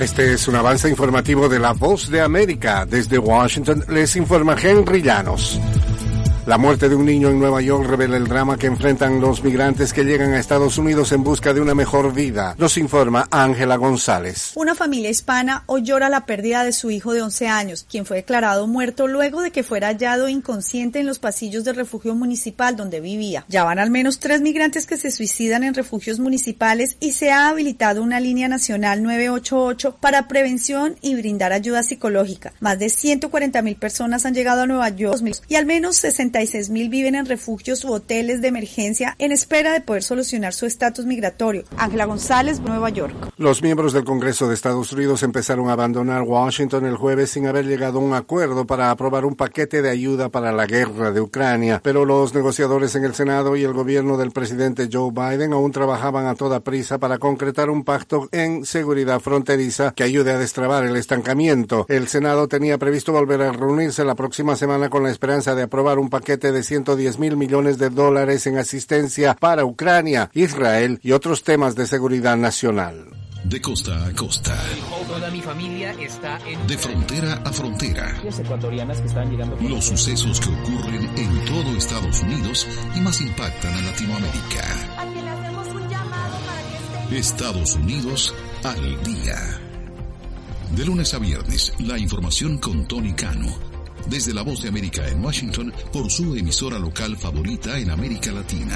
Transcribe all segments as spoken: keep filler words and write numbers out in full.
Este es un avance informativo de La Voz de América. Desde Washington les informa Henry Llanos. La muerte de un niño en Nueva York revela el drama que enfrentan los migrantes que llegan a Estados Unidos en busca de una mejor vida. Nos informa Ángela González. Una familia hispana hoy llora la pérdida de su hijo de once años, quien fue declarado muerto luego de que fuera hallado inconsciente en los pasillos del refugio municipal donde vivía. Ya van al menos tres migrantes que se suicidan en refugios municipales y se ha habilitado una línea nacional nueve ocho ocho para prevención y brindar ayuda psicológica. Más de ciento cuarenta mil personas han llegado a Nueva York y al menos sesenta y seis mil viven en refugios u hoteles de emergencia en espera de poder solucionar su estatus migratorio. Ángela González, Nueva York. Los miembros del Congreso de Estados Unidos empezaron a abandonar Washington el jueves sin haber llegado a un acuerdo para aprobar un paquete de ayuda para la guerra de Ucrania, pero los negociadores en el Senado y el gobierno del presidente Joe Biden aún trabajaban a toda prisa para concretar un pacto en seguridad fronteriza que ayude a destrabar el estancamiento. El Senado tenía previsto volver a reunirse la próxima semana con la esperanza de aprobar un paquete de ciento diez mil millones de dólares en asistencia para Ucrania, Israel y otros temas de seguridad nacional. De costa a costa. Toda mi familia está en... De frontera a frontera. Ecuatorianas que están llegando... Los sucesos que ocurren en todo Estados Unidos y más impactan a Latinoamérica. A quien le hacemos un llamado para que esté... Estados Unidos al día. De lunes a viernes, la información con Tony Cano. Desde La Voz de América en Washington, por su emisora local favorita en América Latina.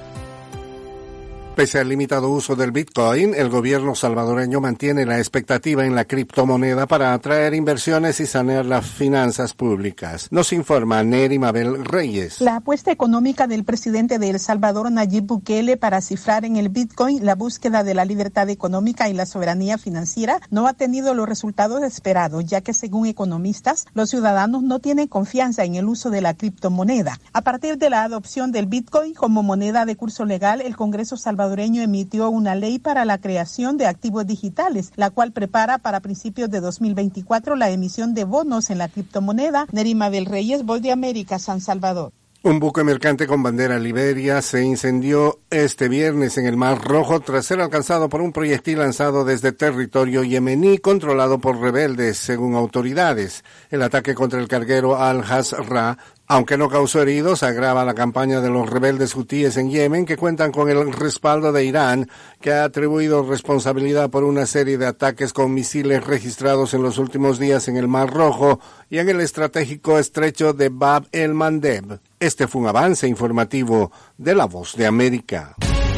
Pese al limitado uso del Bitcoin, el gobierno salvadoreño mantiene la expectativa en la criptomoneda para atraer inversiones y sanear las finanzas públicas. Nos informa Neri Mabel Reyes. La apuesta económica del presidente de El Salvador, Nayib Bukele, para cifrar en el Bitcoin la búsqueda de la libertad económica y la soberanía financiera no ha tenido los resultados esperados, ya que según economistas, los ciudadanos no tienen confianza en el uso de la criptomoneda. A partir de la adopción del Bitcoin como moneda de curso legal, el Congreso salvadoreño salvadoreño emitió una ley para la creación de activos digitales, la cual prepara para principios de dos mil veinticuatro la emisión de bonos en la criptomoneda. Nerima del Reyes, Voz de América, San Salvador. Un buque mercante con bandera Liberia se incendió este viernes en el Mar Rojo tras ser alcanzado por un proyectil lanzado desde territorio yemení controlado por rebeldes, según autoridades. El ataque contra el carguero Al-Hasra, aunque no causó heridos, agrava la campaña de los rebeldes hutíes en Yemen, que cuentan con el respaldo de Irán, que ha atribuido responsabilidad por una serie de ataques con misiles registrados en los últimos días en el Mar Rojo y en el estratégico estrecho de Bab el-Mandeb. Este fue un avance informativo de La Voz de América.